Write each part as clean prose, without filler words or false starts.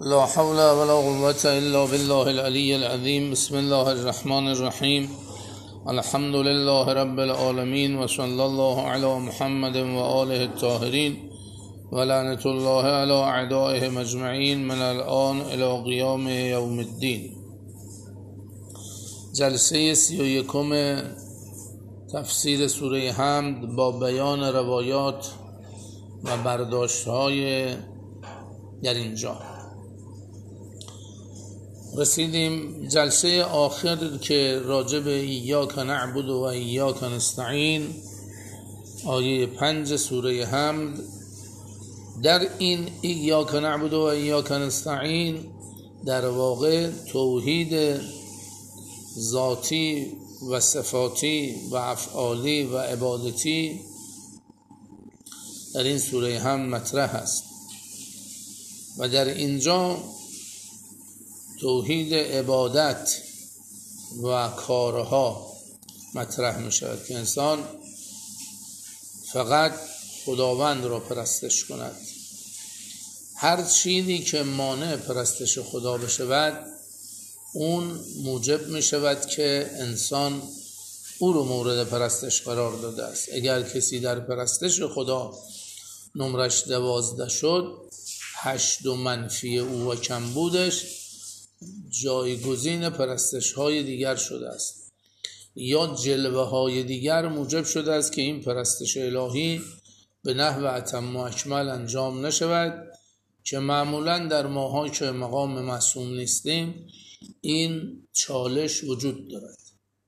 لا حول ولا قوة إلا بالله العلي العظيم. بسم الله الرحمن الرحيم. الحمد لله رب العالمين وصلى الله على محمد وآله الطاهرين ولعنة الله على أعدائهم أجمعين من الآن إلى قيام يوم الدين. جلسه 31 تفسیر سوره حمد با بیان روایات و برداشت‌های در اینجا. رسیدیم جلسه آخر که راجع به ایاک نعبد و ایاک نستعین، آیه 5 سوره حمد. در این ایاک نعبد و ایاک نستعین در واقع توحید ذاتی و صفاتی و افعالی و عبادتی در این سوره حمد مطرح است و در اینجا توحید عبادت و کارها مطرح می شود که انسان فقط خداوند را پرستش کند. هر چیزی که مانع پرستش خدا بشود اون موجب می شود که انسان او رو مورد پرستش قرار داده است. اگر کسی در پرستش خدا نمرش 12 شد، 8 و منفی او و کمبودش جایگزین پرستش های دیگر شده است یا جلوه های دیگر موجب شده است که این پرستش الهی به نحو اتم و اکمل انجام نشود، که معمولا در ماها که مقام معصوم نیستیم این چالش وجود دارد.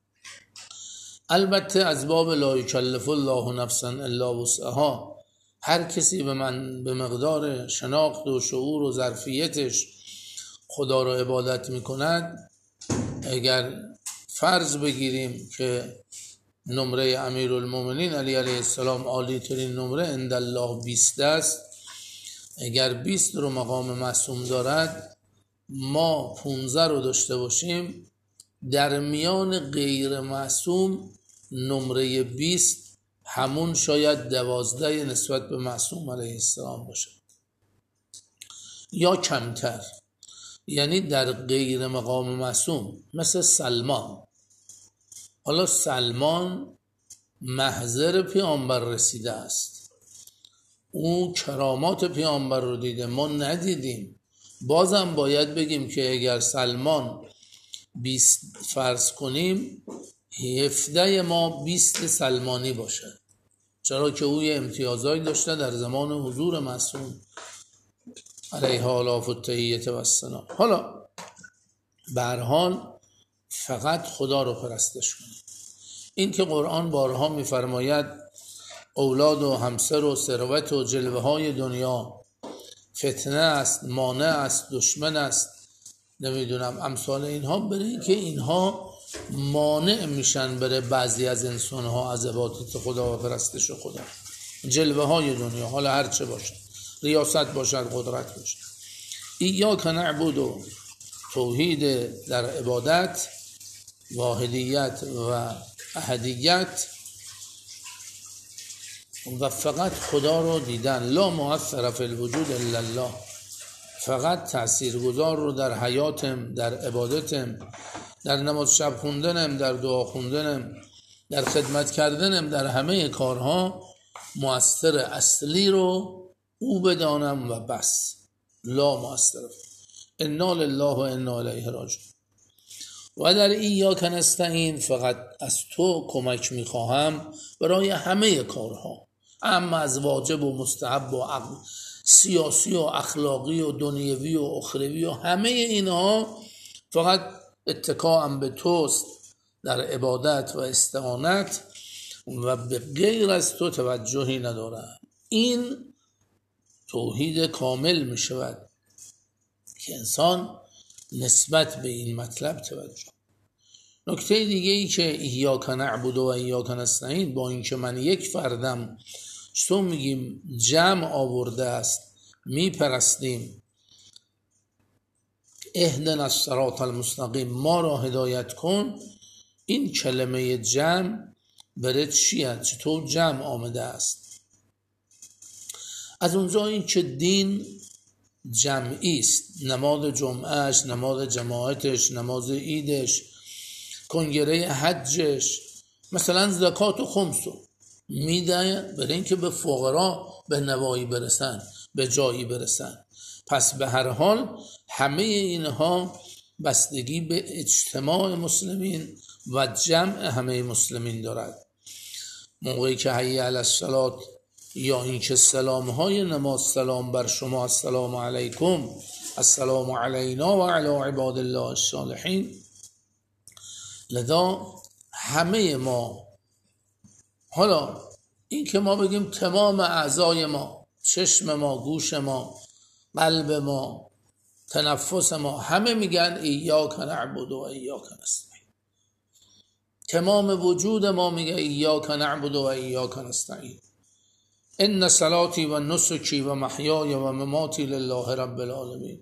البته از باب لا یکلف الله نفسا الا وسعها، هر کسی به مقدار شناخت و شعور و ظرفیتش خدا را عبادت میکند. اگر فرض بگیریم که نمره امیرالمومنین علی علیه السلام عالی ترین نمره عند الله 20 است، اگر 20 رو مقام معصوم دارد، ما 15 رو داشته باشیم، در میان غیر معصوم نمره 20 همون شاید 12 نسبت به معصوم علیه السلام باشه یا کمتر. یعنی در غیر مقام معصوم مثل سلمان. حالا سلمان محضر پیامبر رسیده است، او کرامات پیامبر رو دیده، ما ندیدیم. بازم باید بگیم که اگر سلمان 20 فرض کنیم، 17 ما 20 سلمانی باشد، چرا که او امتیازایی داشته در زمان حضور معصوم علیه آلاف التحیت و السلام. حالا به هر حال فقط خدا رو پرستش کنید. این که قرآن بارها می‌فرماید اولاد و همسر و ثروت و جلوه های دنیا فتنه است، مانع است، دشمن است، نمیدونم امثال اینها، برای که اینها مانع میشن برای بعضی از انسانها از عبادت خدا و پرستش خدا. جلوه های دنیا، حالا هر چه باشه، ریاست باشد، قدرت باشد. ایاک نعبد و توحید در عبادت، واحدیت و احدیت و فقط خدا رو دیدن. لا مؤثر فی الوجود الا الله، فقط تاثیرگذار رو در حیاتم، در عبادتم، در نماز شب خوندنم، در دعا خوندنم، در خدمت کردنم، در همه کارها مؤثر اصلی رو او بدانم و بس. لا مؤثر. انا لله و انا الیه راجعون. و در ایاک نستعین فقط از تو کمک میخواهم برای همه کارها، اما از واجب و مستحب و سیاسی و اخلاقی و دنیوی و اخروی و همه اینها فقط اتکاهم به توست در عبادت و استعانت و به غیر از تو توجهی ندارم. این توحید کامل می شود که انسان نسبت به این مطلب توجه. نکته دیگه ای که ایاک نعبد و ایاک نستعین، با اینکه من یک فردم، چطور میگیم جمع آورده است، میپرستیم، اهدنا الصراط المستقیم، ما را هدایت کن، این کلمه جمع برای چیه؟ چطور جمع آمده است؟ از اونجایی که دین جمعی است. نماز جمعهش، نماز جماعتش، نماز عیدش، کنگره حجش، مثلا زکات و خمسو میده برای اینکه به فقرا به نوایی برسن، به جایی برسن. پس به هر حال همه اینها بستگی به اجتماع مسلمین و جمع همه مسلمین دارد. موقعی که حی علی الصلاة یا اینکه سلام های نماز، سلام بر شما، السلام علیکم، السلام علینا و علی عباد الله الصالحین، لذا همه ما، حالا این که ما بگیم تمام اعضای ما، چشم ما، گوش ما، قلب ما، تنفس ما، همه میگن ایاک نعبد و ایاک نستعین. تمام وجود ما میگه ایاک نعبد و ایاک نستعین. ان صلاتی و نسکی و محیای و مماتی لله رب العالمین.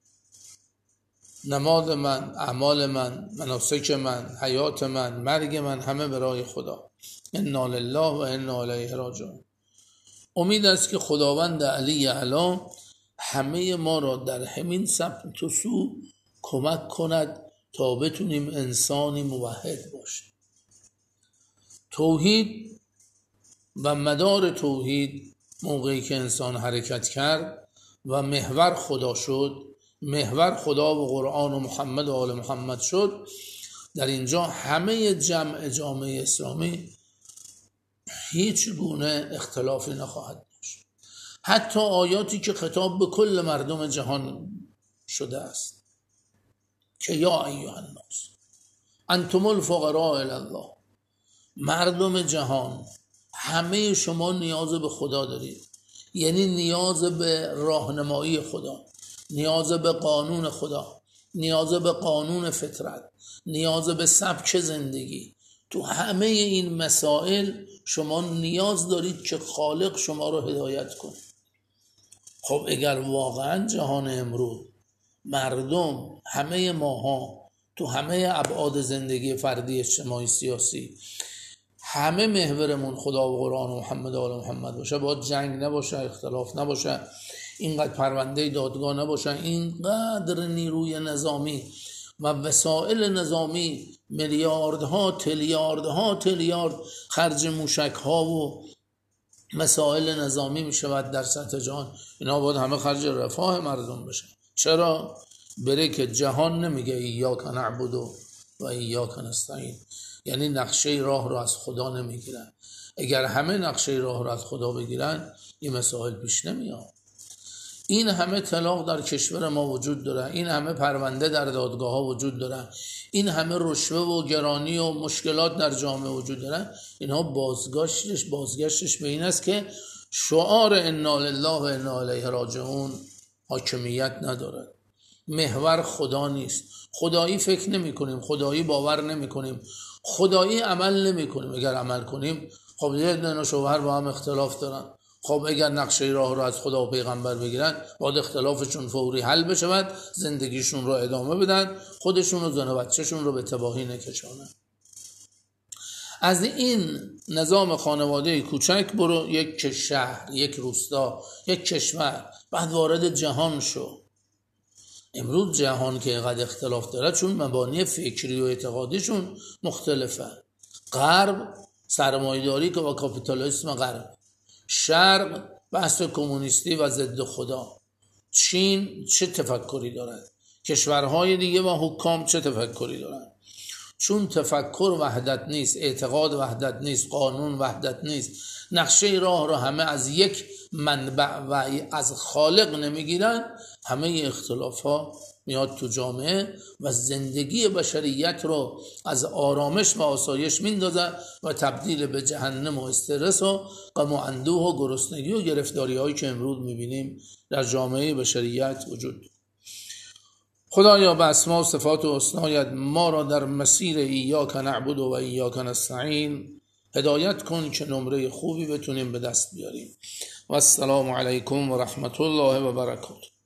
نماز من، اعمال من، مناسک من، حیات من، مرگ من، همه برای خدا. انا لله و انا الیه راجعون. امید است که خداوند علی اعلی همه ما را در همین سمت و سو کمک کند تا بتونیم انسانی موحد باشیم. توحید و مدار توحید موقعی که انسان حرکت کرد و محور خدا شد، محور خدا و قرآن و محمد و آل محمد شد، در اینجا همه جامعه اسلامی هیچ گونه اختلافی نخواهد داشت. حتی آیاتی که خطاب به کل مردم جهان شده است که یا ایها الناس انتم الفقراء الی الله، مردم جهان همه شما نیاز به خدا دارید، یعنی نیاز به راهنمایی خدا، نیاز به قانون خدا، نیاز به قانون فطرت، نیاز به سبک زندگی. تو همه این مسائل شما نیاز دارید که خالق شما رو هدایت کنه. خب اگر واقعا جهان امروز مردم، همه ماها تو همه ابعاد زندگی فردی، اجتماعی، سیاسی، همه محورمون خدا و قرآن و محمد و آل محمد باشه، باید جنگ نباشه، اختلاف نباشه، اینقدر پرونده دادگاه نباشه، اینقدر نیروی نظامی و وسایل نظامی، میلیاردها تریلیارد خرج موشک ها و مسائل نظامی می شود در سطح جهان، اینا باید همه خرج رفاه مردم بشه. چرا؟ بره که جهان نمیگه ایاک نعبد و ایاک نستعین، یعنی نقشه راه رو از خدا نمیگیرن. اگر همه نقشه راه رو از خدا بگیرن این مسائل پیش نمیاد. این همه طلاق در کشور ما وجود داره، این همه پرونده در دادگاه ها وجود داره، این همه رشوه و گرانی و مشکلات در جامعه وجود داره. اینها بازگشتش به این است که شعار انا لله و انا الیه راجعون حاکمیت نداره. محور خدا نیست. خدایی فکر نمی کنیم، خدایی باور نمی کنیم، خدایی عمل نمی کنیم. اگر عمل کنیم، خب یه دونه شوهر با هم اختلاف دارن، خب اگر نقشه راه رو از خدا و پیغمبر بگیرن، باید اختلافشون فوری حل بشه، زندگیشون رو ادامه بدن، خودشون و زن و بچه‌شون رو به تباهی نکشونن. از این نظام خانواده کوچک برو یک شهر، یک روستا، یک کشور، بعد وارد جهان شو. امروز جهان که اینقدر اختلاف داره چون مبانی فکری و اعتقادیشون مختلفه. غرب سرمایه‌داری که با کاپیتالیسم غرب، شرق بحث کمونیستی و ضد خدا. چین چه تفکری دارد؟ کشورهای دیگه و حکام چه تفکری دارن؟ چون تفکر وحدت نیست، اعتقاد وحدت نیست، قانون وحدت نیست، نقشه راه رو همه از یک منبع و از خالق نمیگیرن، همه اختلاف ها میاد تو جامعه و زندگی بشریت رو از آرامش و آسایش میندازه و تبدیل به جهنم و استرس و غم و اندوه و گرسنگی و گرفتاری هایی که امروز میبینیم در جامعه بشریت وجود. خدایا به اسما و صفات و حسنایت ما را در مسیر ایاک نعبد و ایاک نستعین هدایت کن که نمره خوبی بتونیم به دست بیاریم. و السلام علیکم و رحمت الله و برکاته.